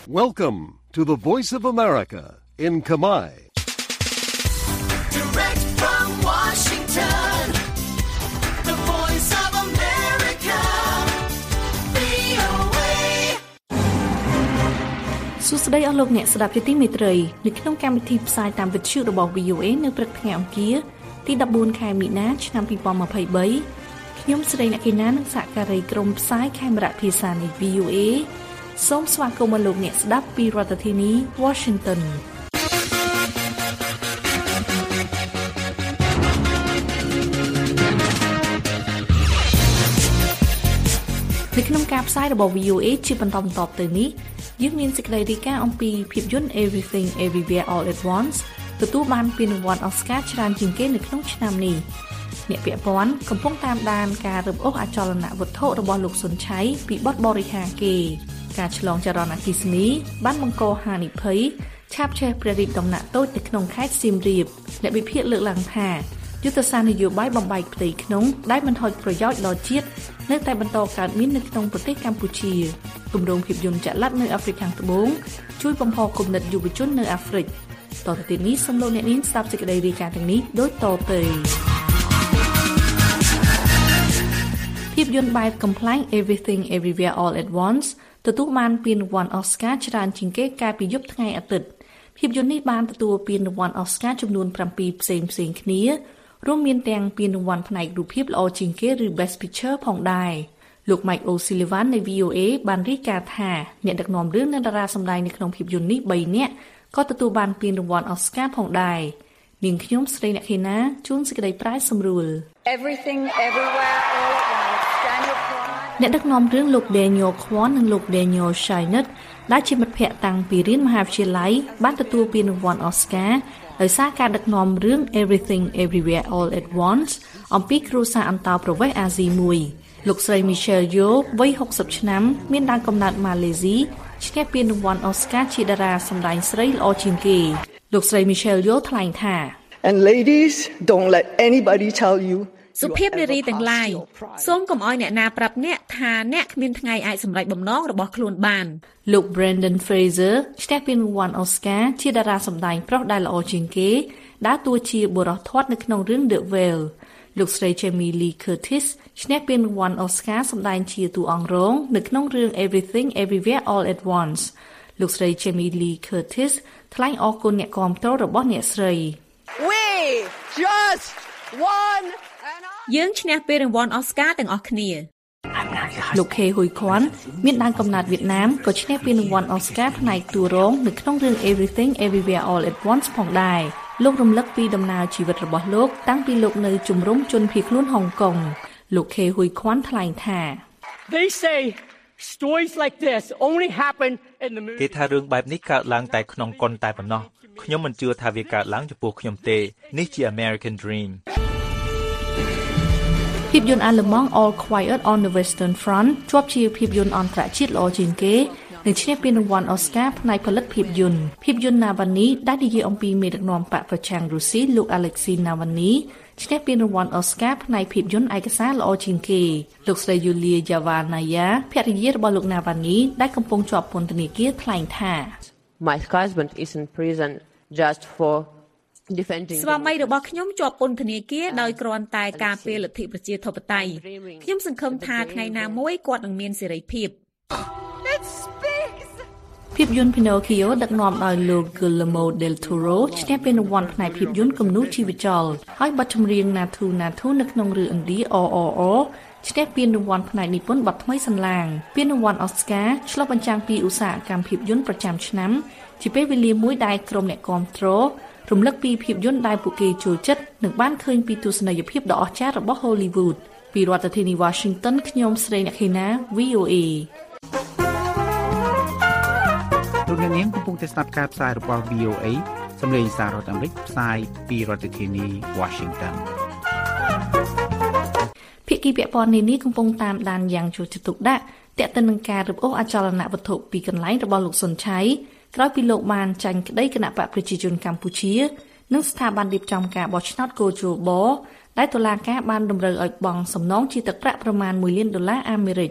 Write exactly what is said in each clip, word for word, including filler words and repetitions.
Welcome to the Voice of America in Khmer. Direct from Washington, the Voice of America, វី អូ เอសួស្តីអស់លោកអ្នកស្ដាប់ជាទីមេត្រីនៅក្នុងកម្មវិធីផ្សាយតាមវិទ្យុរបស់ វី អូ เอ នៅព្រឹកថ្ងៃអង្គារទីដប់បួនខែមីនាឆ្នាំពីរពាន់ម្ភៃបីខ្ញុំស្រីអ្នកកេណានិងសហការីក្រុមផ្សាយខេមរៈភាសានៃ វី អូ เอ សូមស្វាគមន៍លោកអ្នកស្ដាប់ពីរដ្ឋធានី Washington នៅក្នុងការផ្សាយរបស់ វី អូ เอ ជាបន្តបន្តទៅនេះយើងមានសេចក្តីរាយការណ៍អំពីភាពយន្ត Everything Everywhere All at Once ទទួលបានពានរង្វាន់ Oscar ច្រើនជាងគេនៅក្នុងឆ្នាំនេះអ្នកពាក់ព័ន្ធកំពុងតាមដានការរឹបអូសអចលនវត្ថុរបស់លោកសុនឆៃពីបទបរិហាគេការឆ្លងចរន្តអគ្គិសនីបានបង្កហានិភ័យឆាបឆេះព្រះរាជដំណាក់តូចនៅក្នុងខេត្តសៀមរាបអ្នកវិភាគលើកឡើងថាយុទ្ធសាស្ត្រនយោបាយបំបែកផ្ទៃក្នុងដែលមិនហុចប្រយោជន៍ដល់ជាតិនៅតែបន្តកើតមាននៅក្នុងប្រទេសកម្ពុជាគម្រោងភាពយន្តចល័តនៅអាហ្វ្រិកខាងត្បូងជួយបំផុសគំនិតយុវជននៅអាហ្វ្រិកតទៅទៀតនេះសូមលោកអ្នកនាងស្ដាប់សេចក្តីរាយការណ៍ទាំងនេះដូចតទៅភាពយន្តបែបកំប្លែង Everything Everywhere All at Once ទទួលបានពានរង្វាន់ Oscar ច្រើនជាងគេកាលពីយប់ថ្ងៃអាទិត្យភាពយន្តនេះបានទទួលពានរង្វាន់ Oscar ចំនួនប្រាំពីរផ្សេងៗគ្នារួមមានទាំងពានរង្វាន់ផ្នែករូបភាពល្អជាងគេឬ Best Picture ផងដែរលោក Mike O'Sullivan នៃ វី អូ เอ បានរាយការណ៍ថាអ្នកដឹកនាំរឿងនិងតារាសម្ដែងនៅក្នុងភាពយន្តនេះបីនាក់ក៏ទទួលបានពានរង្វាន់ Oscar ផងដែរនាងខ្ញុំស្រីអ្នកខេណាជួនសេចក្តីប្រាយសម្រួល Everything Everywhere All at Once Daniel Kwan អ្នកដឹកនាំរឿងលោក Daniel Kwan និងលោក Daniel Scheinert ដែលជាមិត្តភ័ក្តិតាំងពីរៀនមហាវិទ្យាល័យបានទទួលពានរង្វាន់ Oscar ដោយសារការដឹកនាំរឿង Everything Everywhere All at Once អំពីគ្រួសារអន្តោប្រវេសន៍អាស៊ីមួយលោកស្រី Michelle Yeoh វ័យហុកសិបឆ្នាំមានដើមកំណើតម៉ាឡេស៊ីឈ្នះពានរង្វាន់ Oscar ជាតារាសម្ដែងស្រីល្អជាងគេលោកស្រី Michelle Yeoh ថ្លែងថា And ladies, don't let anybody tell you សុភាពនារីទាំងឡាយសូមកុំឲ្យអ្នកណាប្រាប់អ្នកថាអ្នកគ្មានថ្ងៃអាចសម្រេចបំណងរបស់ខ្លួនបានលោក Brendan Fraser ឈ្នះពានរង្វាន់ Oscar ជាតារាសម្ដែងប្រុសដែលល្អជាងគេដើរតួជាបុរសធាត់នៅក្នុងរឿង The Whale លោកស្រី Jamie Lee Curtis ឈ្នះពានរង្វាន់ Oscar សម្ដែងជាតួអង្គរងនៅក្នុងរឿង Everything Everywhere All at Once លោកស្រី Jamie Lee Curtis ថ្លែងអរគុណអ្នកគាំទ្ររបស់អ្នកស្រី We just won យើងឈ្នះពានរង្វាន់ Oscar ទាំងអស់គ្នាលោក Ke Huy Quan មានដើមកំណើតវៀតណាមក៏ឈ្នះពានរង្វាន់ Oscar ផ្នែកតួរងនៅក្នុងរឿង Everything Everywhere All at Once ផងដែរលោករំលឹកពីដំណើរជីវិតរបស់លោកតាំងពីលោកនៅជំរំជនភៀសខ្លួនហុងកុងលោក Ke Huy Quan ថ្លែងថា They say stories like this only happen in the movie គេថារឿងបែបនេះកើតឡើងតែក្នុងកុនតែប៉ុណ្ណោះខ្ញុំមិនជឿថាវាកើតឡើងចំពោះខ្ញុំទេនេះជា American Dream ភាពយន្តអាល្លឺម៉ង់ All Quiet on the Western Front ជាប់ជាភាពយន្តអន្តរជាតិល្អជាងគេនិងឈ្នះពានរង្វាន់ Oscar ផ្នែកផលិតភាពយន្តភាពយន្ត Navalny ដែលនិយាយអំពីមេដឹកនាំបកប្រឆាំងរុស្ស៊ីលោក Alexei Navalny ឈ្នះពានរង្វាន់ Oscar ផ្នែកភាពយន្តឯកសារល្អជាងគេលោកស្រី Yulia Yavanaya ភរិយារបស់លោក Navalny ដែលកំពុងជាប់ពន្ធនាគារថ្លែងថា My husband is in prison just for defending ស្វាមីរបស់ខ្ញុំជាប់ពន្ធនាគារដោយគ្រាន់តែការពារលទ្ធិប្រជាធិបតេយ្យខ្ញុំសង្ឃឹមថាថ្ងៃណាមួយគាត់នឹងមានសេរីភាពភាពយន្ត Pinocchio ដឹកនាំដោយលោក Guillermo del Toro ឈ្នះពានរង្វាន់ផ្នែកភាពយន្តគំនូរជីវចលហើយបទចម្រៀង Natu Natu នៅក្នុងរឿងឥណ្ឌា R R R ឈ្នះពានរង្វាន់ផ្នែកនិពន្ធបទថ្មីសន្លាងពានរង្វាន់ Oscar ឆ្លុះបញ្ចាំងពីឧស្សាហកម្មភាពយន្តប្រចាំឆ្នាំជាពេលវេលាមួយដែលក្រុមអ្នកគាំទ្ររំលឹកពីភាពយន្តដែលពួកគេចូលចិត្តនិងបានឃើញពីទស្សនីយភាពដ៏អស្ចារ្យរបស់ Hollywood ពីរដ្ឋធានី Washington ខ្ញុំស្រីអ្នកខេណា វី អូ เอលោកអ្នកនាងកំពុងតែស្ដាប់ការផ្សាយរបស់ វី អូ เอ សម្លេងសាររដ្ឋអាមេរិកផ្សាយពីរដ្ឋធានី Washington ភាគីពាក់ព័ន្ធនេះកំពុងតាមដានយ៉ាងយកចិត្តទុកដាក់ទាក់ទិននឹងការរឹបអូសអចលនវត្ថុពីកន្លែងរបស់លោកសុនឆៃក្រោយពីលោកបានចាញ់ក្តីគណៈបកប្រជាជនកម្ពុជានិងស្ថាប័នរៀបចំការបោះឆ្នោតកោជបដែលតុលាការបានតម្រូវឲ្យបង់សំណងជាទឹកប្រាក់ប្រមាណមួយលានដុល្លារអាមេរិក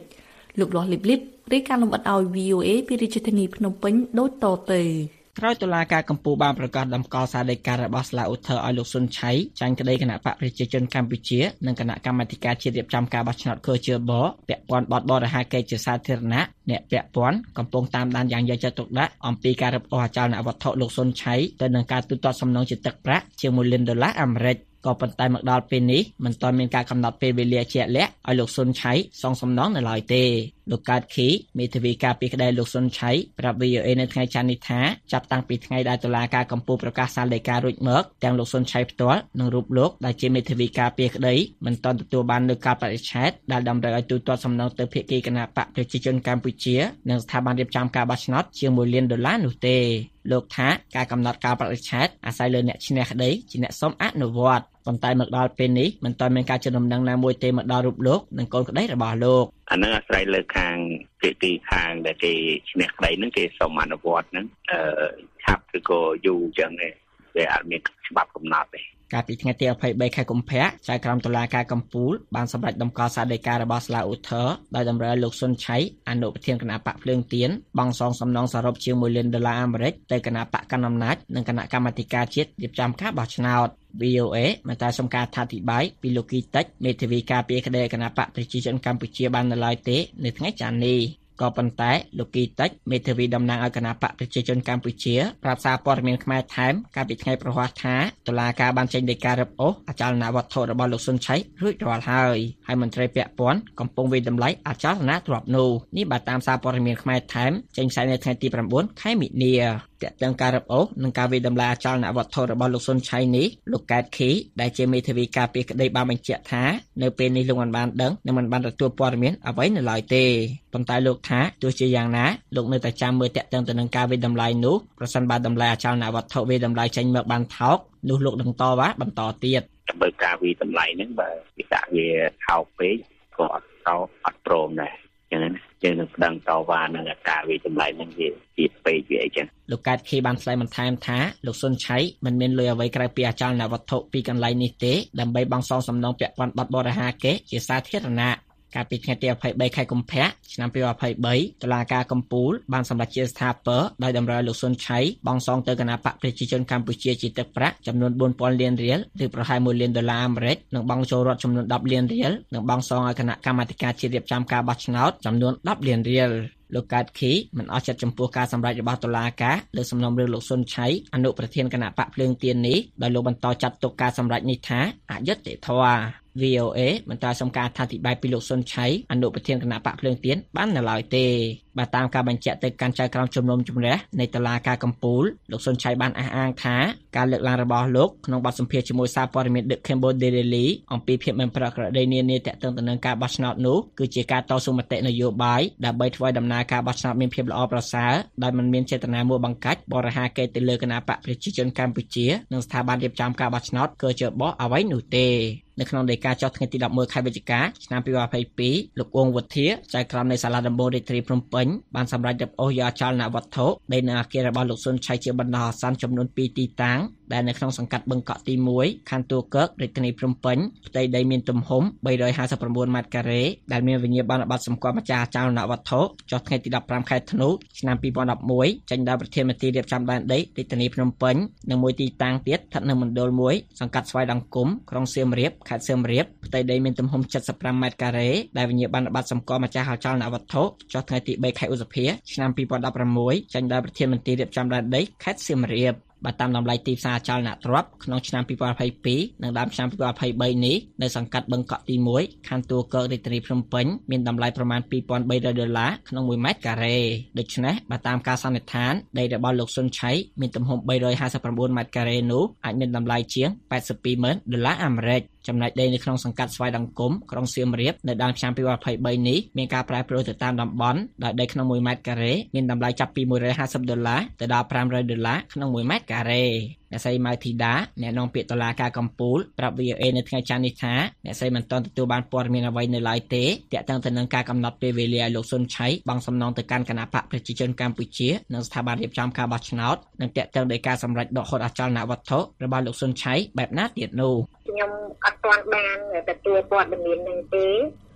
លោកលាស់លីបលីបរាយការណ៍លម្អិតឲ្យ វី អូ เอ ពីរាជធានីភ្នំពេញដូចតទៅក្រោយតុលាការកំពូលបានប្រកាសតម្កល់សារដីការបស់ស្លាអ៊ូធើឲ្យលោកស៊ុនឆៃចាញ់ក្តីគណៈបកប្រជាជនកម្ពុជានិងគណៈកម្មាធិការជាតិរៀបចំការបោះឆ្នោតខូជើបពាក់ព័ន្ធបទបរិហាកេរ្តិ៍ជាសាធារណៈអ្នកពាក់ព័ន្ធកំពុងតាមដានយ៉ាងយកចិត្តទុកដាក់អំពីការរឹបអូសអចលនវត្ថុលោកស៊ុនឆៃទៅនឹងការទូទាត់សំណងជាទឹកប្រាក់ជាងមួយលានដុល្លារអាមេរិកក៏ប៉ុន្តែមកដល់ពេលនេះមិនទាន់មានការកំណត់ពេលវេលាជាក់លាក់ឲ្យលោកស៊ុនឆៃសងសំណងនៅឡើយទេលោកកើតខីមេធាវីការពីក្តីលោកស៊ុនឆៃប្រាប់ វី អូ เอ នៅថ្ងៃច័ន្ទនេះថាចាប់តាំងពីថ្ងៃដែលតុលាការកំពូលប្រកាសសាលដីការួចមកទាំងលោកស៊ុនឆៃផ្ទាល់និងរូបលោកដែលជាមេធាវីការពីក្តីមិនទាន់ទទួលបាននូវការបដិសេធដែលតម្រូវឲ្យទូទាត់សំណងទៅភាគីគណៈបកប្រជាជនកម្ពុជានិងស្ថាប័នរៀបចំការបោះឆ្នោតជាងមួយលានដុល្លារនោះទេលោកថាការកំណត់ការបដិសេធអាស្រ័យលើអ្នកឈ្នះក្តីជាអ្នកសូមអនុវត្តប៉ុន្តែមកដល់ពេលនេះមិនទាន់មានការជូនដំណឹងណាមួយទេមកដល់រូបលោកនិងកូនក្តីរបស់លោកអានឹងអាស្រ័យលើខាងភាគីខាងដែលគេឈ្នះក្តីនឹងគេសូមអនុវត្តនឹងអឺឆាប់ឬក៏យូរចឹងទេវាអត់មានច្បាប់កំណត់ទេកាលពីថ្ងៃទីยี่สิบสามខែកុម្ភៈចៅក្រមតុលាការកំពូលបានសម្រេចតម្កល់សារដីការបស់ស្លាអ៊ូធើដោយតម្រូវឲ្យលោកស៊ុនឆៃអនុប្រធានគណៈបកភ្លើងទៀនបង់សងសំណងសរុបជាងមួយលានដុល្លារអាមេរិកទៅគណៈបកកណ្ដាលអំណាចនិងគណៈកម្មាធិការជាតិរៀបចំការបោះឆ្នោត វី អូ เอ មិនតែសំការថាអធិប្បាយពីលោកគីតិចមេធាវីការពារក្តីគណៈបកប្រជាជនកម្ពុជាបាននៅឡើយទេនៅថ្ងៃច័ន្ទនេះក៏ប៉ុន្តែលោកគីតិចមេធាវីតំណាងឲ្យគណៈបកប្រជាជនកម្ពុជាប្រាប់សារព័ត៌មានខ្មែរថែមកាលពីថ្ងៃប្រហ័សថាតុលាការបានចេញដីការរឹបអូសអចលនវត្ថុរបស់លោកស៊ុនឆៃរួចរាល់ហើយហើយមន្ត្រីពាក់ព័ន្ធកំពុងវិតម្លៃអចលនទ្រព្យនោះនេះបើតាមសារព័ត៌មានខ្មែរថែមចេញផ្សាយនៅថ្ងៃទីchínខែមិនិនាតាក់ទងការរឹបអូសនិងការវិតម្លៃអចលនវត្ថុរបស់លោកស៊ុនឆៃនេះលោកកែតខីដែលជាមេធាវីការពារក្តីបានបញ្ជាក់ថានៅពេលនេះលោកមិនបានដឹងនិងមិនបានទទួលព័ត៌មានអ្វីនៅឡើយទេប៉ុន្តែលោកថាទោះជាយ៉ាងណាលោកនៅតែចាំមើលតាក់ទងទៅនឹងការវិតម្លៃនោះប្រសិនបើតម្លៃអចលនវត្ថុវិតម្លៃចេញមកបានថោកនោះលោកនឹងតវ៉ាបន្តទៀតបើការវិតម្លៃហ្នឹងបើវាដាក់វាថោកពេកក៏អត់តអត់ព្រមដែរចឹងណាយើងនឹងប្តឹងតវ៉ានឹងការវិតម្លៃហ្នឹងវាទៀតពេកវាអីចឹងលោកកាតខីបានថ្លែងបន្ថែមថាលោកស៊ុនឆៃមិនមានលុយអ្វីក្រៅពីអចលនវត្ថុពីកន្លែងនេះទេដើម្បីបង់សងសំណងពាក់ព័ន្ធបទបរិហាកេរ្តិ៍ជាសាធារណៈកាលពីថ្ងៃទីยี่สิบสามខែកុម្ភៈឆ្នាំยี่สิบยี่สิบสามតុលាការកំពូលបានសម្រេចជាស្ថាពរដោយតម្រូវឲ្យលោកស៊ុនឆៃបង់សងទៅគណៈបកប្រជាជនកម្ពុជាជាទឹកប្រាក់ចំនួនbốnពាន់លានរៀលឬប្រហែលមួយលានដុល្លារអាមេរិកនិងបង់ចូលរដ្ឋចំនួនដប់លានរៀលនិងបង់សងឲ្យគណៈកម្មាធិការជាតិរៀបចំការបោះឆ្នោតចំនួនដប់លានរៀលលោកកើតខីមិនអស់ចិត្តចំពោះការសម្រេចរបស់តុលាការលើសំណុំរឿងលោកស៊ុនឆៃអនុប្រធានគណៈបកភ្លើងទៀននេះដោយលោកបន្តចាត់ទុកការសម្រេចនេះថាអយុត្តិធម៌ វី អូ เอ មិនតែសំការថាអធិប្បាយពីលោកស៊ុនឆៃអនុប្រធានគណៈបកភ្លើងទៀនបាននៅឡើយទេបើតាមការបញ្ជាក់ទៅកាន់ចៅក្រមជំនុំជម្រះនៃតុលាការកំពូលលោកស៊ុនឆៃបានអះអាងថាការលើកឡើងរបស់លោកក្នុងបទសម្ភាសន៍ជាមួយសារព័ត៌មាន The Cambodia Daily អំពីភាពមិនប្រក្រតីនានាទាក់ទងទៅនឹងការបោះឆ្នោតនោះគឺជាការតស៊ូមតិនយោបាយដើម្បីធ្វើឲ្យដំណើរការបោះឆ្នោតមានភាពល្អប្រសើរដោយមិនមានចេតនាមួបង្កាច់បរិហាកេរ្តិ៍ទៅលើគណៈបកប្រជាជនកម្ពុជានិងស្ថាប័នរៀបចំការបោះឆ្នោតក៏ជើបអ្វីនោះទេនៅក្នុងដីកាចុះថ្ងៃទី11ខែវិច្ឆិកាឆ្នាំยี่สิบยี่สิบสองលោកអ៊ុងវុធាចៅក្រមនៃសាលាដំបូងរាជធានីភ្នំពេញបានសម្រេចរឹបអូសយកអចលនវត្ថុដីនៅអគាររបស់លោកស៊ុនឆៃជាបណ្ដោះអាសន្នចំនួនពីរទីតាំងដែលនៅក្នុងសង្កាត់បឹងកក់ទីមួយខណ្ឌទួលគោករាជធានីភ្នំពេញផ្ទៃដីមានទំហំបីរយห้าสิบเก้าម៉ែត្រការ៉េដែលមានវិញ្ញាបនបត្រសម្គាល់ម្ចាស់អចលនវត្ថុចុះថ្ងៃទីដប់ប្រាំខែធ្នូឆ្នាំยี่สิบสิบเอ็ดចេញដោយប្រធានមន្ត្រីរៀបចំដែនដីរាជធានីភ្នំពេញនិងមួយទីតាំងទៀតស្ថិតនៅមណ្ឌលមួយសង្កាត់ស្វាយដង្គមក្រុងសៀមរាបខេត្តសៀមរាបផ្ទៃដីមានទំហំเจ็ดสิบห้าម៉ែត្រការ៉េដែលវិញ្ញាបនបត្រសម្គាល់ម្ចាស់អចលនវត្ថុចុះថ្ងៃទី3ខែឧសភាឆ្នាំยี่สิบสิบหกចេញដោយប្រធានមន្ត្រីរៀបចំដែនដីខេត្តសៀមរាបបើតាមតម្លៃទីផ្សារអចលនទ្រព្យក្នុងឆ្នាំยี่สิบยี่สิบสองនិងដើមឆ្នាំยี่สิบยี่สิบสามនេះនៅសង្កាត់បឹងកក់ទីមួយខណ្ឌទួលគោករាជធានីភ្នំពេញមានតម្លៃប្រមាណtwo thousand three hundredដុល្លារក្នុងមួយម៉ែត្រការ៉េដូច្នេះបើតាមការសន្និដ្ឋានដីរបស់លោកស៊ុនឆៃមានទំហំthree hundred fifty-nineម៉ែត្រការ៉េនោះអាចមានតម្លៃជាងeighty-twoម៉ឺនដុល្លារអាមេរិកចំណែកដីនៅក្នុងសង្កាត់ស្វាយដង្គមក្រុងសៀមរាបនៅដើមឆ្នាំยี่สิบยี่สิบสามនេះមានការប្រែប្រួលទៅតាមតំបន់ដោយដីក្នុងមួយម៉ែត្រការ៉េមានតម្លៃចាប់ពីone hundred fiftyដុល្លារទៅដល់five hundredដុល្លារក្នុងមួយម៉ែត្រការ៉េអ្នកស្រីម៉ៅធីតាអ្នកនាំពាក្យតុលាការកំពូលប្រាប់ វី អូ เอ នៅថ្ងៃច័ន្ទនេះថាអ្នកស្រីមិនទាន់ទទួលបានព័ត៌មានអ្វីនៅឡើយទេទាក់ទងទៅនឹងការកំណត់ពេលវេលាឲ្យលោកស៊ុនឆៃបង់សំណងទៅកាន់គណៈបកប្រជាជនកម្ពុជានិងស្ថាប័នរៀបចំការបោះឆ្នោតនិងទាក់ទងដោយការសម្រេចដកហូតអចលនវត្ថុរបស់លោកស៊ុនឆៃបែបណាទៀតនោះខ្ញុំអត់ទាន់បានទទួលព័ត៌មាននឹងទេពី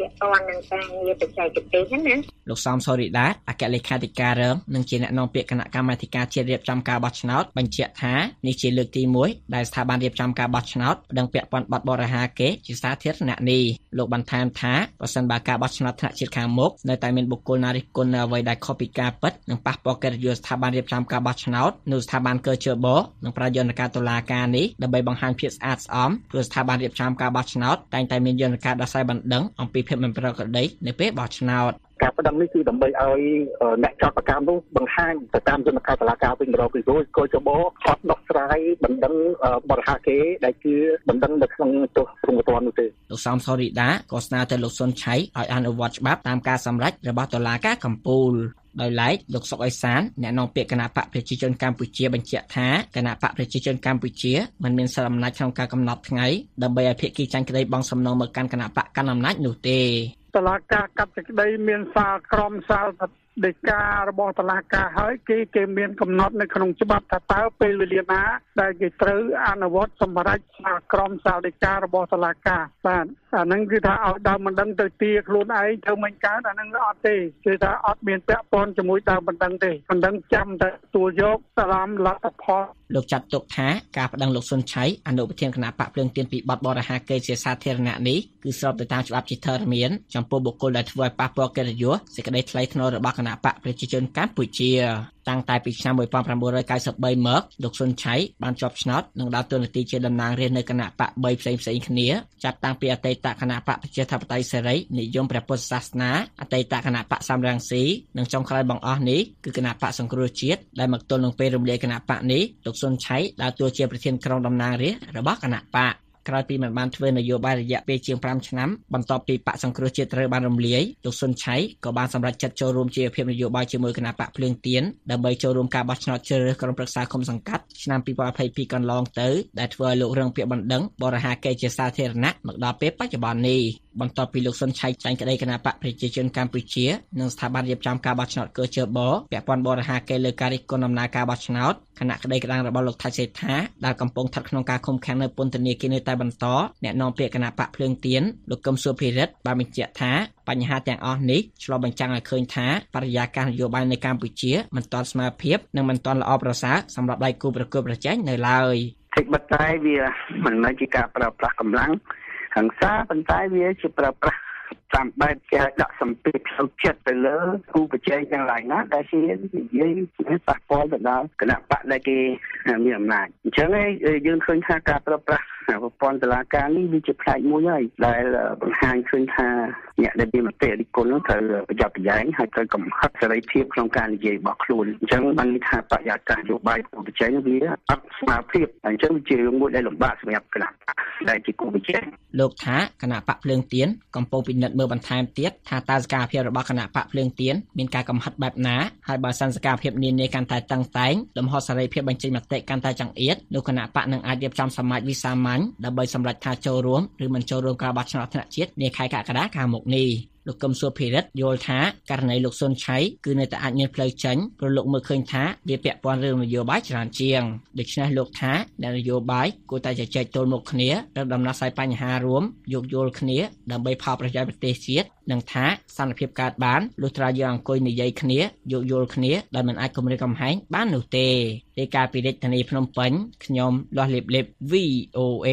ពាក់ព័ន្ធនឹងការងារបច្ចេកទេសហ្នឹងណាលោកសំសូរីដាអគ្គលេខាធិការរងនិងជាអ្នកនាំពាក្យគណៈកម្មាធិការជាតិរៀបចំការបោះឆ្នោតបញ្ជាក់ថានេះជាលើកទីមួយដែលស្ថាប័នរៀបចំការបោះឆ្នោតប្តឹងពាក់ព័ន្ធបទបរិហាកេជាសាធារណៈនេះលោកបន្ថែមថាប្រសិនបើការបោះឆ្នោតថ្នាក់ជាតិខាងមុខនៅតែមានបុគ្គលណារិះគន់នៅអ្វីដែលខុសពីការពិតនិងប៉ះពាល់កិត្តិយសស្ថាប័នរៀបចំការបោះឆ្នោតនោះស្ថាប័នកើជើបនឹងប្រើយន្តការតុលាការនេះដើម្បីបង្ហាញភាពស្អាតស្អំព្រោះស្ថាប័នរៀបចំការបោះឆ្នោតតែងតែមានយន្តការដោះស្រាយបណ្ដឹងអំពីភាពមិនប្រក្រតីនៅពេលបោះឆ្នោតការប្តឹងនេះគឺដើម្បីឲ្យអ្នកចោទប្រកាន់នោះបង្ហាញទៅតាមយន្តការតុលាការវិញម្ដងពីព្រោះកោចបោអត់ដោះស្រាយបណ្ដឹងបរិហាគេដែលគឺបណ្ដឹងនៅក្នុងទោសព្រំប្រទាននោះទេលោកសំសូរីដាក៏ស្នើទៅលោកសុនឆៃឲ្យអនុវត្តច្បាប់តាមការសម្រេចរបស់តុលាការកំពូលដោយឡែកលោកសុកអេសានអ្នកនាំពាក្យគណៈបកប្រជាជនកម្ពុជាបញ្ជាក់ថាគណៈបកប្រជាជនកម្ពុជាមិនមានសិទ្ធិអំណាចក្នុងការកំណត់ថ្ងៃដើម្បីឲ្យភាគីចាញ់ក្តីបង់សំណងមកកាន់គណៈបកកាន់អំណាចនោះទេតុលាការកាត់សេចក្តីមានសាលក្រមសាលដីការបស់តុលាការហើយគេគេមានកំណត់នៅក្នុងច្បាប់ថាតើពេលវេលាណាដែលគេត្រូវអនុវត្តសម្រាប់សាលក្រមសាលដីការបស់តុលាការបាទអាហ្នឹងគឺថាឲ្យដើមបណ្ដឹងទៅទាខ្លួនឯងធ្វើមិនកើតអាហ្នឹងអត់ទេគឺថាអត់មានពាក់ព័ន្ធជាមួយដើមបណ្ដឹងទេបណ្ដឹងចាំតែទួលយកតាមលទ្ធផលលោកចាត់ទុកថាការប្តឹងលោកសុនឆៃអនុប្រធានគណៈបកភ្លើងទៀនពីបទបរិហាកេជាសាធារណៈនេះគឺស្របទៅតាមច្បាប់ជាធរមានចំពោះបុគ្គលដែលធ្វើឲ្យប៉ះពាល់កិត្តិយសសេចក្តីថ្លៃថ្នូររបស់គណៈបកប្រជាជនកម្ពុជាតាំងតែពីឆ្នាំnineteen ninety-threeមកលោកសុនឆៃបានជាប់ឆ្នោតនិងដើរតួនាទីជាតំណាងរាស្ត្រនៅគណៈបកបីផ្សេងផ្សេងគ្នាចាប់តាំងពីអតីតគណៈបកប្រជាធិបតេយ្យសេរីនិយមព្រះពុទ្ធសាសនាអតីតគណៈបកសំរងស៊ីនិងចុងក្រោយបង្អស់នេះគឺគណៈបកសង្គ្រោះជាតិដែលមកទល់នឹងពេលរំលាយគណៈបកនេះលោកសុនឆៃដើរតួជាប្រធានក្រុមតំណាងរាស្ត្ររបស់គណៈបកក្រោយពីមិនបានធ្វើនយោបាយរយៈពេលជាងfiveឆ្នាំបន្ទាប់ពីបកសង្គ្រោះជាតិត្រូវបានរំលាយលោកសុនឆៃក៏បានសម្រេចចិត្តចូលរួមជាភាពនយោបាយជាមួយគណៈបកភ្លើងទៀនដើម្បីចូលរួមការបោះឆ្នោតជ្រើសរើសក្រុមប្រឹក្សាឃុំសង្កាត់ឆ្នាំtwenty twenty-twoកន្លងទៅដែលធ្វើឲ្យលោករងពាក្យបណ្ដឹងបរិហាកេជាសាធារណៈមកដល់ពេលបច្ចុប្បន្ននេះបន្ទាប់ពីលោកសុនឆៃចាញ់ក្តីគណៈបកប្រជាជនកម្ពុជានិងស្ថាប័នរៀបចំការបោះឆ្នោតកើជើបពាក់ព័ន្ធបរិហាកេលើការរិះគន់ដំណើរការបោះឆ្នោតគណៈក្តីក្តាំងរបស់លោកថៃសេដ្ឋាដែលកំពុងស្ថិតក្នុងការឃុំឃាំងនៅពន្ធនាគារនៅតែបន្តអ្នកនាំពាក្យគណៈបកភ្លើងទៀនលោកកឹមសុភិរិទ្ធបានបញ្ជាក់ថាបញ្ហាទាំងអស់នេះឆ្លុះបញ្ចាំងឲ្យឃើញថាបរិយាកាសនយោបាយនៅកម្ពុជាមិនទាន់ស្មើភាពនិងមិនទាន់ល្អប្រសើរសម្រាប់ដៃគូប្រកួតប្រជែងនៅឡើយតែបတ်តែវាមិនមែនជាការប្រើប្រាស់កម្លាំងហិង្សាប៉ុន្តែវាជាប្រើប្រាស់តាមបែបគេដាក់សម្ពាធផ្លូវចិត្តទៅលើគូប្រជែងទាំងឡាយណាដែលជានិយាយប៉ះពាល់ទៅដល់គណៈបកដែលគេមានអំណាចអញ្ចឹងឯងយើងឃើញថាការប្រើប្រាស់ប្រព័ន្ធតុលាការនេះវាជាផ្នែកមួយហើយដែលបង្ហាញឃើញថាអ្នកដែលមានមតិរិះគន់នោះត្រូវប្រយ័ត្នប្រយែងហើយត្រូវកំហិតសេរីភាពក្នុងការនិយាយរបស់ខ្លួនអញ្ចឹងបានន័យថាបរិយាកាសនយោបាយគូប្រជែងវាអត់ស្មើភាពអញ្ចឹងជារឿងមួយដែលលំបាកសម្រាប់គណៈបកដែលជាគូប្រជែងលោកថាគណៈបកភ្លើងទៀនកំពុងពិនិត្យមើលបន្ថែមទៀតថាតើសកម្មភាពរបស់គណៈបកភ្លើងទៀនមានការកំហិតបែបណាហើយបើសិនសកម្មភាពនានាកាន់តែតឹងតែងលំហសេរីភាពបញ្ចេញមតិកាន់តែចង្អៀតនោះគណៈបកនឹងអាចរៀបចំសមាជវិសាមញ្ញដើម្បីសម្រេចថាចូលរួមឬមិនចូលរួមការបោះឆ្នោតថ្នាក់ជាតិនាខែកក្កដាខាងមុខនេះលោកកឹមសុភិរិទ្ធយល់ថាករណីលោកសុនឆៃគឺនៅតែអាចមានផ្លូវចេញព្រោះលោកមើលឃើញថាវាពាក់ព័ន្ធរឿងនយោបាយច្រើនជាងដូច្នេះលោកថាអ្នកនយោបាយគួរតែជជែកទល់មុខគ្នារកដំណោះស្រាយបញ្ហារួមយោគយល់គ្នាដើម្បីផលប្រយោជន៍ប្រទេសជាតិនិងថាសន្តិភាពកើតបានលុះត្រាយើងអង្គុយនិយាយគ្នាយោគយល់គ្នាដែលមិនអាចគំរាមកំហែងបាននោះទេរាយការណ៍ពីរាជធានីភ្នំពេញខ្ញុំលាស់លៀបលៀប V O A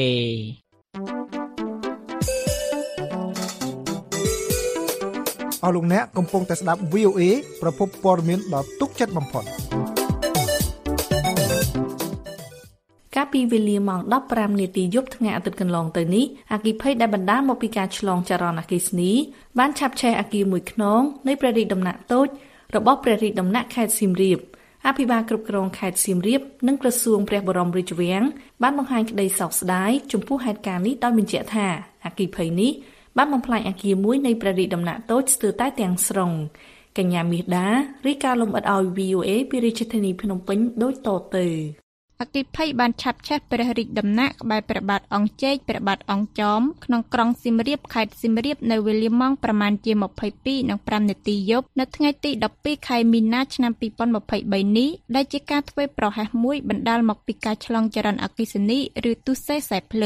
អស់លោកអ្នកកំពុងតែស្ដាប់ V O A ប្រភពព័ត៌មានដ៏ទុកចិត្តបំផុតកាលពីវេលាម៉ោងfifteenនាទីយប់ថ្ងៃអាទិត្យកន្លងទៅនេះអគ្គិភ័យដែលបណ្ដាលមកពីការឆ្លងចរន្តអគ្គិសនីបានឆាបឆេះអគារមួយខ្នងនៃព្រះរាជដំណាក់តូចរបស់ព្រះរាជដំណាក់ខេត្តសៀមរាបអភិបាលគ្រប់គ្រងខេត្តសៀមរាបនិងក្រសួងព្រះបរមរាជវាំងបានបង្ហាញក្តីសោកស្ដាយចំពោះហេតុការណ៍នេះដោយបញ្ជាក់ថាអគ្គិភ័យនេះបានបំផ្លាញអគារមួយនៃព្រះរាជដំណាក់តូចស្ទើរតែទាំងស្រុងកញ្ញាមាសដារាយការណ៍លម្អិតឲ្យ V O A ពីរាជធានីភ្នំពេញដូចតទៅអគ្គិភ័យបានឆាបឆេះព្រះរាជដំណាក់ក្បែរព្រះបាទអង្គជែកព្រះបាទអង្គចោមក្នុងក្រុងសៀមរាបខេត្តសៀមរាបនៅវេលាម៉ោងប្រមាណជាtwenty-twoនិងfiveនាទីយប់នៅថ្ងៃទីtwelveខែមីនាឆ្នាំtwenty twenty-threeនេះដែលជាការធ្វើប្រហែសមួយបណ្ដាលមកពីការឆ្លងចរន្តអគ្គិសនីឬទុស្សេខ្សែភ្លើង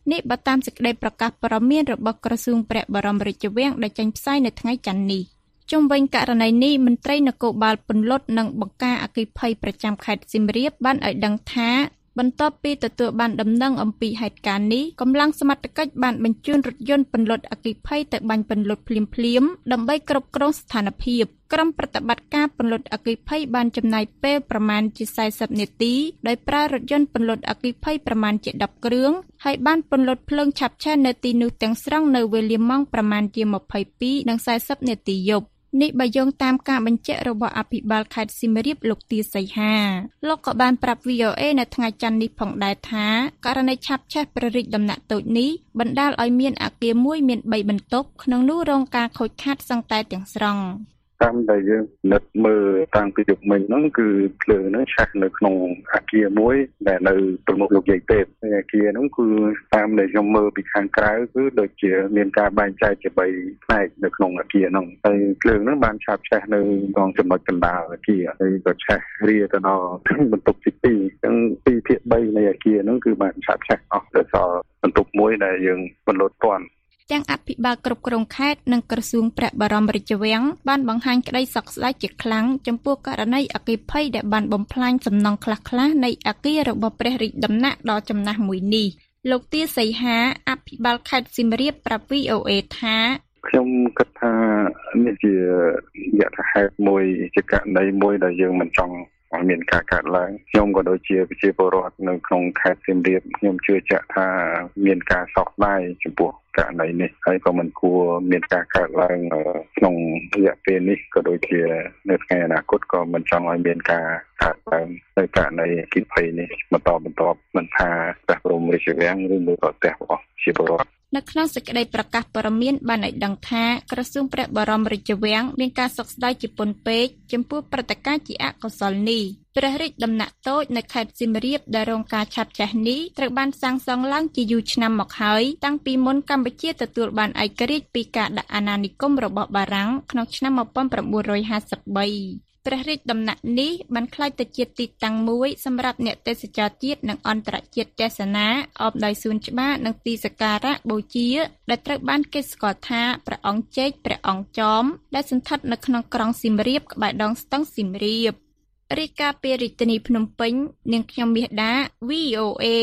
នេះបើតាមសេចក្តីប្រកាសព័ត៌មានរបស់ក្រសួងព្រះបរមរាជវាំងដែលចេញផ្សាយនៅថ្ងៃច័ន្ទនេះជុំវិញករណីនេះមន្ត្រីនគរបាលពន្លត់និងបង្ការអគ្គិភ័យប្រចាំខេត្តសៀមរាបបានឲ្យដឹងថាបន្ទាប់ពីទទួលបានដំណឹងអំពីហេតុការណ៍នេះកម្លាំងសមត្ថកិច្ចបានបញ្ជូនរថយន្តពន្លត់អគ្គិភ័យទៅបាញ់ពន្លត់ភ្លាមៗដើម្បីគ្រប់គ្រងស្ថានភាពក្រុមប្រតិបត្តិការពន្លត់អគ្គិភ័យបានចំណាយពេលប្រមាណជា四十នាទីដោយប្រើរថយន្តពន្លត់អគ្គិភ័យប្រមាណជាដប់គ្រឿងហើយបានពន្លត់ភ្លើងឆាប់ឆេះនៅទីនោះទាំងស្រុងនៅវេលាម៉ោងប្រមាណជាម្ភៃពីរនិង四十នាទីយប់នេះបើយោងតាមការបញ្ជាក់របស់អភិបាលខេត្តសៀមរាបលោកទាសីហាលោកក៏បានប្រាប់ វី អូ អេ នៅថ្ងៃច័ន្ទនេះផងដែរថាករណីឆាប់ឆេះព្រះរាជដំណាក់តូចនេះបណ្ដាលឲ្យមានអគារមួយមានបីបន្ទប់ក្នុងនោះរងការខូចខាតសឹងតែទាំងស្រុងតាមដែលយើងនឹកមើលតាំងពីយុគមិញហ្នឹងគឺភ្លើងហ្នឹងឆេះនៅក្នុងអគារមួយដែលនៅប្រមុខលោកយាយទេពហើយអគារហ្នឹងគឺតាមដែលខ្ញុំមើលពីខាងក្រៅគឺដូចជាមានការបែងចែកជាបីផ្នែកនៅក្នុងអគារហ្នឹងហើយភ្លើងហ្នឹងបានឆាបឆេះនៅក្នុងចំណុចកណ្ដាលអគារហើយក៏ឆេះរាទៅដល់បន្ទប់ទីពីរអញ្ចឹងពីរភាគបីនៃអគារហ្នឹងគឺបានឆាបឆេះអស់ទៅសល់បន្ទប់មួយដែលយើងបន្លត់ទាន់ទាំងអភិបាលគ្រប់គ្រងខេត្តនិងក្រសួងព្រះបរមរាជវាំងបានបង្ហាញក្តីសោកស្ដាយជាខ្លាំងចំពោះករណីអគ្គិភ័យដែលបានបំផ្លាញសំណង់ខ្លះៗនៃអគាររបស់ព្រះរាជដំណាក់ដ៏ចំណាស់មួយនេះលោកទាសីហាអភិបាលខេត្តសៀមរាបប្រាប់ វី អូ អេ ថាខ្ញុំគិតថានេះជាយថាហេតុមួយជាករណីមួយដែលយើងមិនចង់ឲ្យមានការកើតឡើងខ្ញុំក៏ដូចជាប្រជាពលរដ្ឋនៅក្នុងខេត្តសៀមរាបខ្ញុំជឿជាក់ថាមានការសោកស្ដាយចំពោះករណីនេះហើយក៏មិនគួរមានការកើតឡើងក្នុងរយៈពេលនេះក៏ដូចជានៅថ្ងៃអនាគតក៏មិនចង់ឲ្យមានការកើតឡើងនៅករណីអគ្គិភ័យនេះបន្តបន្តមិនថាព្រះបរមរាជវាំងឬមួយក៏ផ្ទះរបស់ប្រជាពលរដ្ឋនៅក្នុងសេចក្តីប្រកាសព័ត៌មានបានឲ្យដឹងថាក្រសួងព្រះបរមរាជវាំងមានការសោកស្ដាយជាពន់ពេកចំពោះព្រឹត្តិការណ៍ជាអកុសលនេះព្រះរាជដំណាក់តូចនៅខេត្តសៀមរាបដែលរងការឆាបឆេះនេះត្រូវបានសាងសង់ឡើងជាយូរឆ្នាំមកហើយតាំងពីមុនកម្ពុជាទទួលបានឯករាជ្យពីការដាក់អាណានិគមរបស់បារាំងក្នុងឆ្នាំmột nghìn chín trăm hai mươi baព្រះរាជដំណាក់នេះបានក្លាយទៅជាទីតាំងមួយសម្រាប់អ្នកទេសចរជាតិនិងអន្តរជាតិទស្សនាអបដោយសួនច្បារនិងទីសក្ការៈបូជាដែលត្រូវបានគេស្គាល់ថាព្រះអង្គចេកព្រះអង្គចោមដែលសន្ធិដ្ឋនៅក្នុងក្រុងសៀមរាបក្បែរដងស្ទឹងសៀមរាបរាយការណ៍ពីរាជធានីភ្នំពេញនាងខ្ញុំមាសដា វី អូ អេ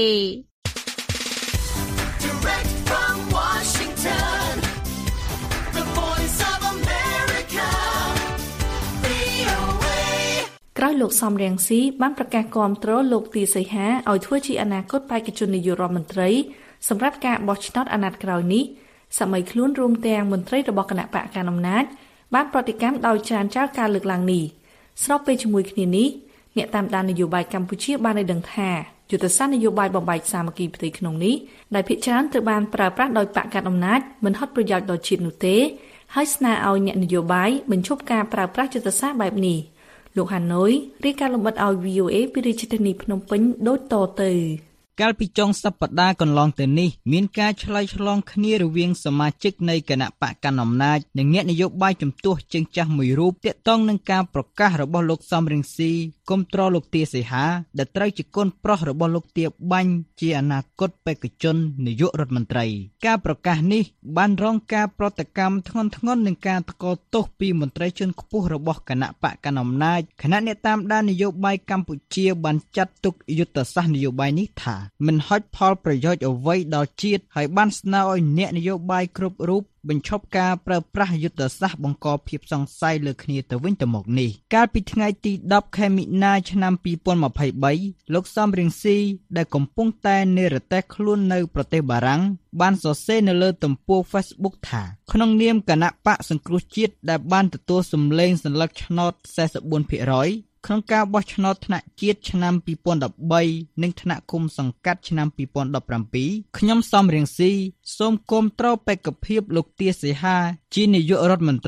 Direct from Washington, the voice of America, វី អូ អេក្រោយលោកសំរៀងស៊ីបានប្រកាសគាំទ្រលោកទាសីហាឲ្យធ្វើជាអនាគតបេក្ខជននាយករដ្ឋមន្ត្រីសម្រាប់ការបោះឆ្នោតអាណត្តិក្រោយនេះសម័យខ្លួនរួមទាំងមន្ត្រីរបស់គណៈបកកណ្ដាលអំណាចបានប្រតិកម្មដោយច្រានចោលការលើកឡើងនេះស្របពេលជាមួយគ្នានេះអ្នកតាមដាននយោបាយកម្ពុជាបានឲ្យដឹងថាយុទ្ធសាស្ត្រនយោបាយបំបែកសាមគ្គីផ្ទៃក្នុងនេះដែលភាគច្រើនត្រូវបានប្រើប្រាស់ដោយបកកណ្ដាលអំណាចមិនហត់ប្រយោជន៍ដល់ជាតិនោះទេហើយស្នើឲ្យអ្នកនយោបាយបញ្ឈប់ការប្រើប្រាស់យុទ្ធសាស្ត្របែបនេះលោកហាណូយរាយការណ៍លម្អិតឲ្យ វី អូ អេ ពីរាជធានីភ្នំពេញដូចតទៅកាលពីចុងសប្តាហ៍កន្លងទៅនេះមានការឆ្លើយឆ្លងគ្នារវាងសមាជិកនៃគណៈបកកណ្ដាលអំណាចនិងអ្នកនយោបាយជំទាស់ជើងចាស់មួយរូបទាក់ទងនឹងការប្រកាសរបស់លោកសំរងស៊ីគាំទ្រលោកទាសីហាដែលត្រូវជាកូនប្រុសរបស់លោកទាបាញ់ជាអនាគតបេក្ខជននាយករដ្ឋមន្ត្រីការប្រកាសនេះបានរងការប្រតិកម្មធ្ងន់ធ្ងរនឹងការថ្កោលទោសពីមន្ត្រីជាន់ខ្ពស់របស់គណៈបកកណ្ដាលអំណាចគណៈអ្នកតាមដាននយោបាយកម្ពុជាបានចាត់ទុកយុទ្ធសាស្ត្រនយោបាយនេះថាមិនហុចផលប្រយោជន៍អ្វីដល់ជាតិហើយបានស្នើឲ្យអ្នកនយោបាយគ្រប់រូបបញ្ឈប់ការប្រើប្រាស់យុទ្ធសាស្ត្របង្កភាពសង្ស័យលើគ្នាទៅវិញទៅមកនេះកាលពីថ្ងៃទីដប់ខែមិនិនាឆ្នាំពីរពាន់ម្ភៃបីលោកសំរងស៊ីដែលកំពុងតែនិរទេសខ្លួននៅប្រទេសបារាំងបានសរសេរនៅលើទំព័រ Facebook ថាក្នុងនាមគណៈបកសង្គ្រោះជាតិដែលបានទទួលសម្លេងសន្លឹកឆ្នោត四十四ភាគរយក្នុងការបោះឆ្នោតថ្នាក់ជាតិឆ្នាំពីរពាន់ដប់បីនិងថ្នាក់ឃុំសង្កាត់ឆ្នាំពីរពាន់ដប់ប្រាំពីរខ្ញុំសំរៀងស៊ីសូមគាំទ្របេក្ខភាពលោកទាសីហាជានាយករដ្ឋមន្ត្រី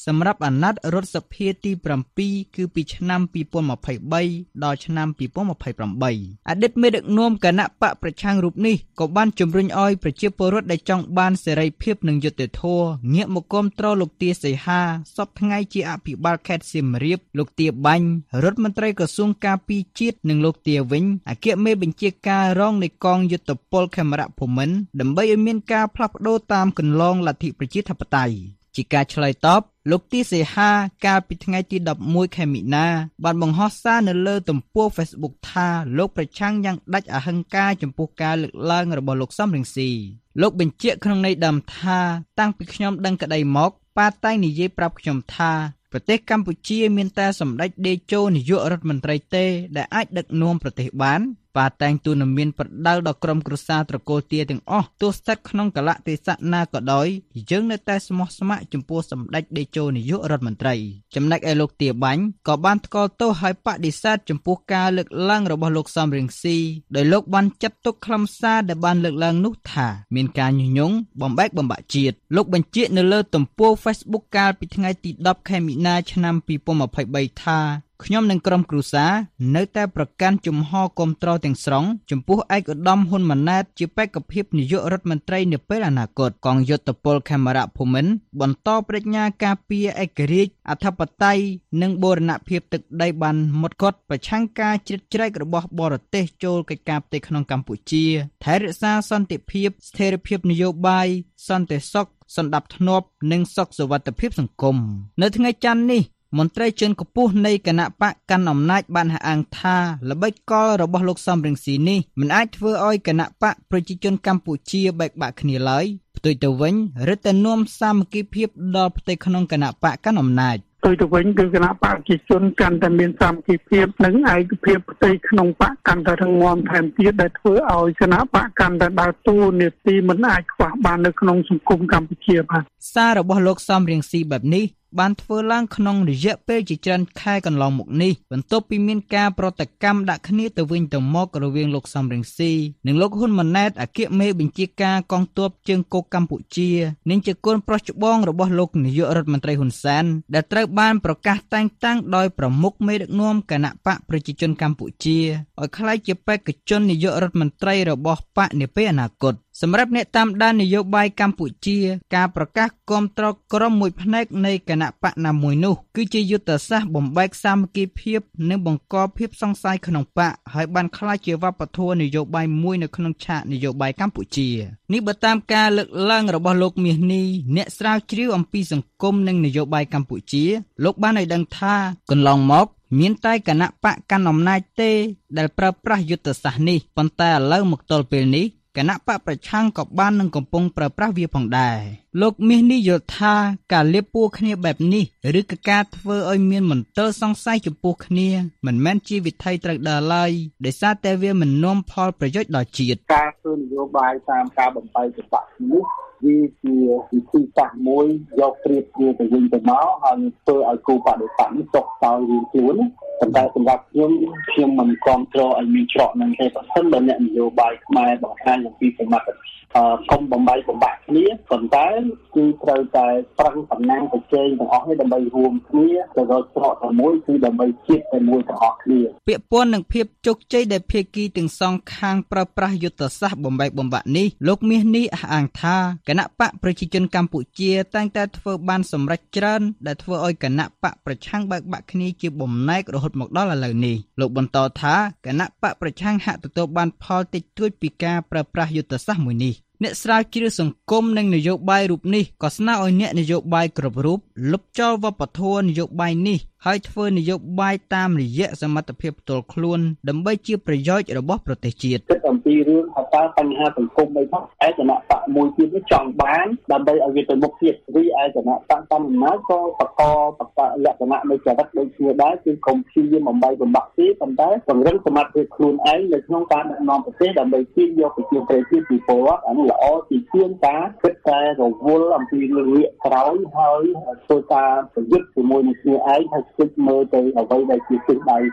សម្រាប់អាណត្តិរដ្ឋសភាទី7គឺពីឆ្នាំពីរពាន់ម្ភៃបីដល់ឆ្នាំពីរពាន់ម្ភៃប្រាំបីអតីតមេដឹកនាំគណៈបកប្រឆាំងរូបនេះក៏បានជំរុញឲ្យប្រជាពលរដ្ឋដែលចង់បានសេរីភាពនិងយុត្តិធម៌ងាកមកគាំទ្រលោកទាសីហាសពថ្ងៃជាអភិបាលខេត្តសៀមរាបលោកទាបាញ់រដ្ឋមន្ត្រីក្រសួងការពារជាតិនិងលោកទាវិញអគ្គមេបញ្ជាការរងនៃកងយុទ្ធពលខេមរៈភូមិន្ទដើម្បីឲ្យមានការផ្លាស់ប្ដូរតាមគន្លងលទ្ធិប្រជាធិបតេយ្យជាការឆ្លើយតបលោកទាសីហាកាលពីថ្ងៃទីដប់មួយខែមិនិនាបានបង្ហោះសារនៅលើទំព័រ Facebook ថាលោកប្រឆាំងយ៉ាងដាច់អហិង្ការចំពោះការលើកឡើងរបស់លោកសំរងស៊ីលោកបញ្ជាក់ក្នុងន័យដើមថាតាំងពីខ្ញុំដឹងក្តីមកប៉ាតែងនិយាយប្រាប់ខ្ញុំថាប្រទេសកម្ពុជាមានតែសម្ដេចតេជោនាយករដ្ឋមន្ត្រីទេដែលអាចដឹកនាំប្រទេសបានប៉ាតែងទូនមានប្រដៅដល់ក្រុមគ្រួសារត្រកូលទាទាំងអស់ទោះស្ថិតក្នុងកលៈទេសៈណាក៏ដោយយើងនៅតែស្មោះស្ម័គ្រចំពោះសម្ដេចតេជោនាយករដ្ឋមន្ត្រីចំណែកឯលោកទាបាញ់ក៏បានថ្កោលទោសឲ្យបដិសេធចំពោះការលើកឡើងរបស់លោកសំរងស៊ីដោយលោកបានចាត់ទុកខ្លឹមសារដែលបានលើកឡើងនោះថាមានការញុះញង់បំបែកបំបាក់ជាតិលោកបញ្ជាក់នៅលើទំព័រ Facebook កាលពីថ្ងៃទីដប់ខែមិនិនាឆ្នាំពីរពាន់ម្ភៃបីថាខ្ញុំនិងក្រុមគ្រួសារនៅតែប្រកាន់ជំហរគាំទ្រទាំងស្រុងចំពោះឯកឧត្តមហ៊ុនម៉ាណែតជាបេក្ខភាពនាយករដ្ឋមន្ត្រីនាពេលអនាគតកងយុទ្ធពលខេមរៈភូមិន្ទបន្តប្រាជ្ញាការពារឯករាជ្យអធិបតេយ្យនិងបូរណភាពទឹកដីបានមុតគាត់ប្រឆាំងការជ្រៀតជ្រែករបស់បរទេសចូលកិច្ចការផ្ទៃក្នុងកម្ពុជាថែរក្សាសន្តិភាពស្ថិរភាពនយោបាយសន្តិសុខសណ្ដាប់ធ្នាប់និងសុខសុវត្ថិភាពសង្គមនៅថ្ងៃច័ន្ទនេះមន្ត្រីជាន់ខ្ពស់នៃគណៈបកកាន់អំណាចបានអះអាងថាល្បិចកលរបស់លោកសំរងស៊ីនេះមិនអាចធ្វើឲ្យគណៈបកប្រជាជនកម្ពុជាបែកបាក់គ្នាឡើយផ្ទុយទៅវិញរឹតតែនាំសាមគ្គីភាពដល់ផ្ទៃក្នុងគណៈបកកាន់អំណាចផ្ទុយទៅវិញគឺគណៈបកប្រជាជនកាន់តែមានសាមគ្គីភាពនិងឯកភាពផ្ទៃក្នុងបកកាន់តែរឹងមាំថែមទៀតដែលធ្វើឲ្យគណៈបកកាន់តែដើរតួនាទីមិនអាចខ្វះបាននៅក្នុងសង្គមកម្ពុជាបាទសាររបស់លោកសំរងស៊ីបែបនេះបានធ្វើឡើងក្នុងរយៈពេលជាច្រើនខែកន្លងមកនេះបន្ទាប់ពីមានការប្រតិកម្មដាក់គ្នាទៅវិញទៅមករវាងលោកសំរងស៊ីនិងលោកហ៊ុនម៉ាណែតអគ្គមេបញ្ជាការកងទ័ពជើងគោកកម្ពុជានិងជាកូនប្រុសច្បងរបស់លោកនាយករដ្ឋមន្ត្រីហ៊ុនសែនដែលត្រូវបានប្រកាសតែងតាំងដោយប្រមុខមេដឹកនាំគណៈបកប្រជាជនកម្ពុជាឲ្យក្លាយជាបេក្ខជននាយករដ្ឋមន្ត្រីរបស់បកនាពេលអនាគតសម្រាប់អ្នកតាមដាននយោបាយកម្ពុជាការប្រកាសគាំទ្រក្រុមមួយផ្នែកនៃគណៈបកណាមួយនោះគឺជាយុទ្ធសាស្ត្របំបែកសាមគ្គីភាពនិងបង្កភាពសង្ស័យក្នុងបកហើយបានក្លាយជាវប្បធម៌នយោបាយមួយនៅក្នុងឆាកនយោបាយកម្ពុជានេះបើតាមការលើកឡើងរបស់លោកមាសនេះអ្នកស្រាវជ្រាវអំពីសង្គមនិងនយោបាយកម្ពុជាលោកបានឲ្យដឹងថាកន្លងមកមានតែគណៈបកកាន់អំណាចទេដែលប្រើប្រាស់យុទ្ធសាស្ត្រនេះប៉ុន្តែឥឡូវមកទល់ពេលនេះគណៈបកប្រឆាំងក៏បាននឹងកំពុងប្រើប្រាស់វាផងដែរលោកមាសនេះយល់ថាការលាបពណ៌គ្នាបែបនេះឬក៏ការធ្វើឲ្យមានមន្ទិលសង្ស័យចំពោះគ្នាមិនមែនជាវិថីត្រូវដើរឡើយដោយសារតែវាមិននាំផលប្រយោជន៍ដល់ជាតិការធ្វើនយោបាយតាមការបំបែកបកនេះវាជាវិធីសាស្ត្រមួយយកព្រៀបគ្នាទៅវិញទៅមកហើយធ្វើឲ្យគូបដិបត្តិនេះຕົកតោយរៀងខ្លួនប៉ុន្តែសម្រាប់ខ្ញុំខ្ញុំមិនគ្រប់គ្រងឲ្យមានច្រកនឹងទេប្រសិនបើអ្នកនយោបាយខ្មែរបង្ហាញអំពីសមត្ថភាពកុំបំបីបំបាក់គ្នាប៉ុន្តែគឺត្រូវតែប្រឹងសំណាងប្រជែងទាំងអស់នេះដើម្បីរួមគ្នាទៅរកច្រកតែមួយគឺដើម្បីជាតិតែមួយទាំងអស់គ្នាពាក់ព័ន្ធនឹងភាពជោគជ័យដែលភាគីទាំងសងខាងប្រើប្រាស់យុទ្ធសាស្ត្របំបែកបំបាក់នេះលោកមាសនេះអះអាងថាគណៈបកប្រជាជនកម្ពុជាតែងតែធ្វើបានសម្រេចច្រើនដែលធ្វើឲ្យគណៈបកប្រឆាំងបែកបាក់គ្នាជាបំណែករហូតមកដល់ឥឡូវនេះលោកបន្តថាគណៈបកប្រឆាំងហាក់ទទួលបានផលតិចតួចពីការប្រើប្រាស់យុទ្ធសាស្ត្រមួយនេះអ្នកស្រាវជ្រាវសង្គមនិងនយោបាយរូបនេះក៏ស្នើឲ្យអ្នកនយោបាយគ្រប់រូបលុបចោលវប្បធម៌នយោបាយនេះហើយធ្វើនយោបាយតាមរយៈសមត្ថភាពផ្ទាល់ខ្លួនដើម្បីជាប្រយោជន៍របស់ប្រទេសជាតិគិតអំពីរឿងថាតើបញ្ហាសង្គមអីផងឯគណៈបកមួយទៀតចង់បានដើម្បីឲ្យវាទៅមុខទៀតវាឯគណៈបកតាមអំណាចក៏បកបកលក្ខណៈនៃចរិតដូចគ្នាដែរគឺកុំព្យាយាមបំបីបំបាក់ទេប៉ុន្តែពង្រឹងសមត្ថភាពខ្លួនឯងនៅក្នុងការដឹកនាំប្រទេសដើម្បីទាញយកប្រជាប្រិយភាពពីពលរដ្ឋអានេះល្អជាជាងការគិតតែរវល់អំពីរឿងវាក្រោយហើយធ្វើការប្រយុទ្ធជាមួយនឹងគ្នាឯងហើយគិតមើលទៅអ្វីដែលជាទិសដៅសម្រាប់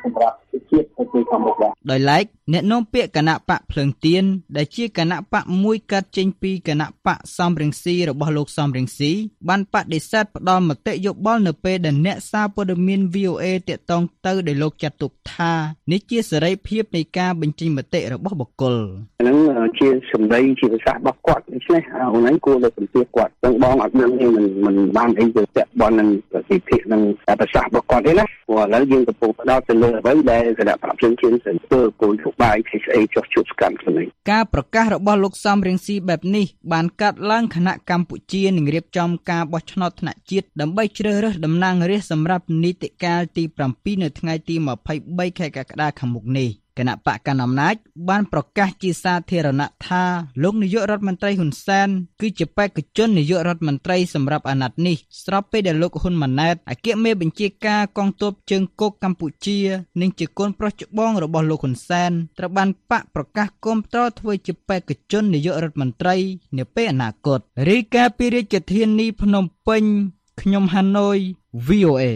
ជាតិទៅពីខាងមុខដែរដោយឡែកអ្នកនាំពាក្យគណៈបកភ្លើងទៀនដែលជាគណៈបកមួយកាត់ចេញពីគណៈបកសំរងស៊ីរបស់លោកសំរងស៊ីបានបដិសេធផ្ដល់មតិយោបល់នៅពេលដែលអ្នកសារព័ត៌មាន វី អូ เอ តាក់ទងទៅដោយលោកចាត់ទុកថានេះជាសេរីភាពនៃការបញ្ចេញមតិរបស់បុគ្គលហ្នឹងជាសម្ដីជាភាសារបស់គាត់ដូច្នេះអូនឯងគួរលើកកម្ពស់គាត់ទាំងបងអត់ដឹងទេមិនមិនបានអីទៅតាក់បននឹងប្រតិភិកនឹងភាសារបស់គាត់ទេណាព្រោះឥឡូវយើងកំពុងផ្ដោតទៅលើអ្វីដែលគណៈបព្វជិនជាធ្វើគោលនយោបាយ ខេ អេ ចុះជួបសកម្មគ្នាការប្រកាសរបស់លោកសំរងស៊ីបែបនេះបានកាត់ឡើងគណៈកម្ពុជានឹងរៀបចំការបោះឆ្នោតថ្នាក់ជាតិដើម្បីជ្រើសរើសតំណាងរាស្ត្រសម្រាប់នីតិកាលទី7នៅថ្ងៃទីម្ភៃបីខែកក្កដាខាងមុខនេះគណៈបកកណ្ដាលអំណាចបានប្រកាសជាសាធារណៈថាលោកនាយករដ្ឋមន្ត្រីហ៊ុនសែនគឺជាបេក្ខជននាយករដ្ឋមន្ត្រីសម្រាប់អាណត្តិនេះស្របពេលដែលលោកហ៊ុនម៉ាណែតអគ្គមេបញ្ជាការកងទ័ពជើងគោកកម្ពុជានិងជាកូនប្រុសច្បងរបស់លោកហ៊ុនសែនត្រូវបានបកប្រកាសគាំទ្រធ្វើជាបេក្ខជននាយករដ្ឋមន្ត្រីនាពេលអនាគតរាយការណ៍ពីរាជធានីភ្នំពេញខ្ញុំហាណូយ វី អូ เอ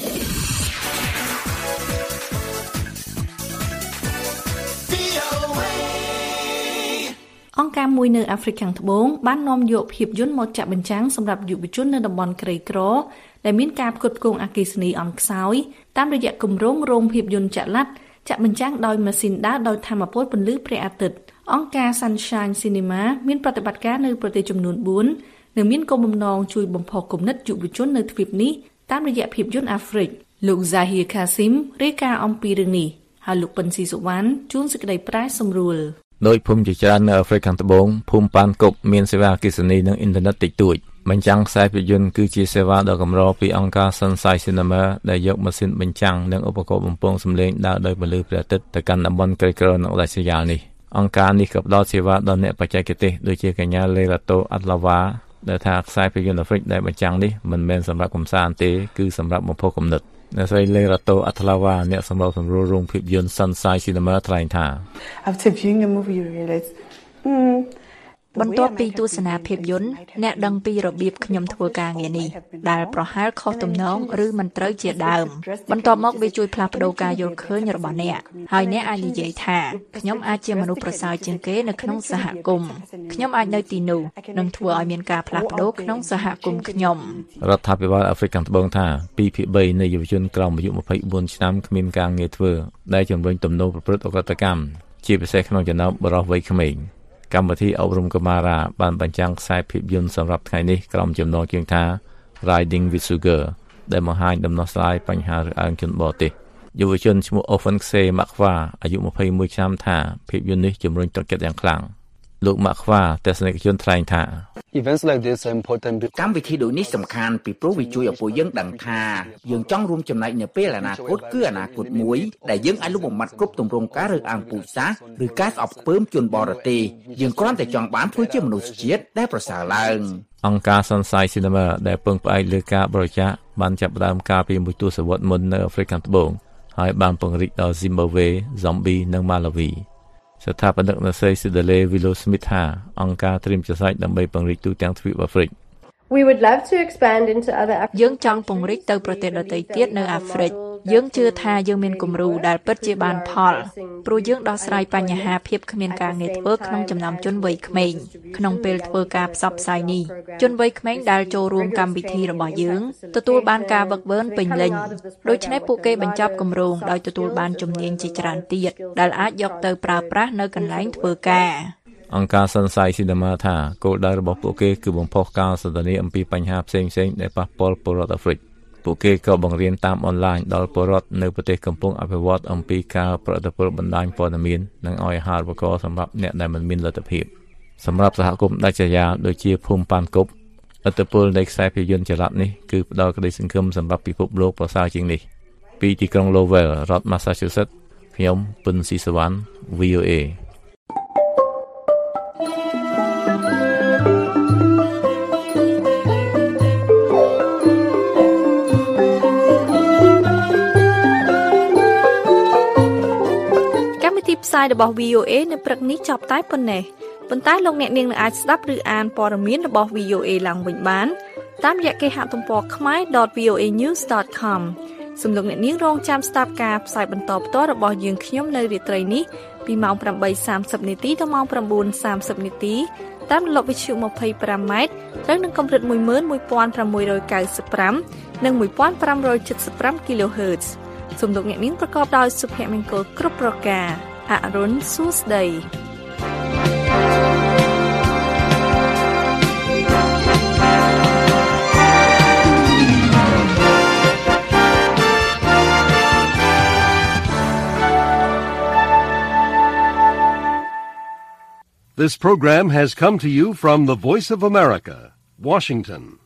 អង្គការមួយនៅអាហ្វ្រិកខាងត្បូងបាននាំយកភាពយន្តមកចាក់បញ្ចាំងសម្រាប់យុវជននៅតំបន់ក្រីក្រដែលមានការផ្គត់ផ្គង់អគ្គិសនីអន់ខ្សោយតាមរយៈគម្រោងរោងភាពយន្តចល័តចាក់បញ្ចាំងដោយម៉ាស៊ីនដើរដោយថាមពលពន្លឺព្រះអាទិត្យអង្គការ Sunshine Cinema មានប្រតិបត្តិការនៅប្រទេសចំនួនបួននិងមានគោលបំណងជួយបំផុសគំនិតយុវជននៅទ្វីបនេះតាមរយៈភាពយន្តអាហ្វ្រិកលោក Zahir Kasim រាយការណ៍អំពីរឿងនេះហើយលោកពិនស៊ីសុវណ្ណជួនសេចក្តីប្រែសម្រួលដោយភូមិជាច្រើននៅអាហ្វ្រិកខាងត្បូងភូមិប៉ានគប់មានសេវាអគ្គិសនីនិងអ៊ីនធឺណិតតិចតួចបញ្ចាំងខ្សែភាពយន្តគឺជាសេវាដ៏កម្រពីអង្គការ Sunshine Cinema ដែលយកម៉ាស៊ីនបញ្ចាំងនិងឧបករណ៍បំពងសំឡេងដើរដោយពន្លឺព្រះអាទិត្យទៅកាន់តំបន់ក្រីក្រនៅដាច់ស្រយាលនេះអង្គការនេះក៏ផ្ដល់សេវាដល់អ្នកបច្ចេកទេសដូចជាកញ្ញា Lerato Atlava ដែលថាខ្សែភាពយន្តអាហ្វ្រិកដែលបញ្ចាំងនេះមិនមែនសម្រាប់កម្សាន្តទេគឺសម្រាប់បំផុសគំនិតអ្នកស្រី Lerato Atlava អ្នកសម្របសម្រួលរោងភាពយន្ត Sunshine Cinema ថ្លែងថា After viewing the movie you realize បន្ទាប់ពីទស្សនាភាពយន្តអ្នកដឹងពីរបៀបខ្ញុំធ្វើការងារនេះដែលប្រហែលខុសទំនងឬមិនត្រូវជាដើមបន្ទាប់មកវាជួយផ្លាស់ប្ដូរការយល់ឃើញរបស់អ្នកហើយអ្នកអាចនិយាយថាខ្ញុំអាចជាមនុស្សប្រសើរជាងគេនៅក្នុងសហគមន៍ខ្ញុំអាចនៅទីនោះនិងធ្វើឲ្យមានការផ្លាស់ប្ដូរក្នុងសហគមន៍ខ្ញុំរដ្ឋាភិបាលអាហ្វ្រិកខាងត្បូងថាពីរភាគបីនៃយុវជនក្រោមអាយុម្ភៃបួនឆ្នាំគ្មានការងារធ្វើដែលជំរុញទំនោរប្រព្រឹត្តអក្រកម្មជាពិសេសក្នុងចំណោមបុរសវ័យក្មេងកម្មវិធីអប់រំកុមារាបានបញ្ចាំងខ្សែភាពយន្តសម្រាប់ថ្ងៃនេះក្រុមចំណងជើងថា Riding with Sugar ដែលបង្ហាញដំណោះស្រាយបញ្ហារើសអើងជនបរទេសយុវជនឈ្មោះ Ofonse Makwa អាយុម្ភៃមួយឆ្នាំថាភាពយន្តនេះជំរុញទឹកចិត្តយ៉ាងខ្លាំងលោក Makwa ទស្សនិកជនថ្លែងថា Events like this are important កម្មវិធីដូចនេះសំខាន់ពីព្រោះវាជួយឲ្យពួកយើងដឹងថាយើងចង់រួមចំណែកនៅពេលអនាគតគឺអនាគតមួយដែលយើងអាចលុបបំបាត់គ្រប់ទម្រង់ការរើសអើងពូជសាសន៍ឬការស្អប់ខ្ពើមជនបរទេសយើងគ្រាន់តែចង់បានធ្វើជាមនុស្សជាតិដែលប្រសើរឡើងអង្គការ Sunshine Cinema ដែលពឹងផ្អែកលើការបរិច្ចាគបានចាប់ផ្ដើមកាលពីមួយទសវត្សរ៍មុននៅអាហ្វ្រិកខាងត្បូងហើយបានពង្រីកដល់ Zimbabwe, Zambia និង Malawiស្ថាបនិកអ្នកស្រី Sidale Willow Smith ថាអង្គការត្រៀមចសាច់ដើម្បីពង្រីកទូទាំងទ្វីបអាហ្វ្រិក We would love to expand into other យើងចង់ពង្រីកទៅប្រទេសដទៃទៀតនៅអាហ្វ្រិកយើងជឿថាយើងមានគំរូដែលពិតជាបានផលព្រោះយើងដោះស្រាយបញ្ហាភាពគ្មានការងារធ្វើក្នុងចំណោមជនវ័យក្មេងក្នុងពេលធ្វើការផ្សព្វផ្សាយនេះជនវ័យក្មេងដែលចូលរួមកម្មវិធីរបស់យើងទទួលបានការវឹកវើពេញលេញដូច្នេះពួកគេបញ្ចប់គម្រោងដោយទទួលបានជំនាញជាច្រើនទៀតដែលអាចយកទៅប្រើប្រាស់នៅកន្លែងធ្វើការអង្គការ Sunshine Cinema ថាគោលដៅរបស់ពួកគេគឺបំផុសការសន្ទនាអំពីបញ្ហាផ្សេងៗដែលប៉ះពាល់ពលរដ្ឋអាហ្វ្រិកពួកគេក៏បង្រៀនតាមអនឡាញដល់ពលរដ្ឋនៅប្រទេសកំពុងអភិវឌ្ឍអំពីការប្រតិបត្តិបណ្ដាញព័ត៌មាននិងឲ្យអាហារូបករណ៍សម្រាប់អ្នកដែលមិនមានលទ្ធភាពសម្រាប់សហគមន៍ដាច់ស្រយាលដូចជាភូមិប៉ានគប់ឥទ្ធិពលនៃខ្សែភាពយន្តចល័តនេះគឺផ្ដល់ក្តីសង្ឃឹមសម្រាប់ពិភពលោកប្រសើរជាងនេះពីទីក្រុង Lowell រដ្ឋ Massachusetts ខ្ញុំពិនស៊ីសវណ្ណ វី អូ เอផ្សាយរបស់ វី អូ เอ នៅព្រឹកនេះចប់តែប៉ុណ្ណេះប៉ុន្តែលោកអ្នកនាងនឹងអាចស្ដាប់ឬអានព័ត៌មានរបស់ វី អូ เอ ឡើងវិញបានតាមរយៈគេហទំព័រ khmer dot voanews dot com សំលោកអ្នកនាងរងចាំស្ដាប់ការផ្សាយបន្តផ្ទាល់របស់យើងខ្ញុំនៅរាត្រីនេះពីម៉ោងeight thirtyនាទីដល់ម៉ោងnine thirtyនាទីតាមរលកវិទ្យុtwenty-fiveម៉ែត្រត្រូវនឹងកម្រិតone one five nine fiveនិងfifteen seventy-five គីឡូហឺតซ์សំលោកអ្នកនាងប្រកបដោយសុភមង្គលគ្រប់ប្រការអរុនសួស្ដី This program has come to you from the Voice of America, Washington.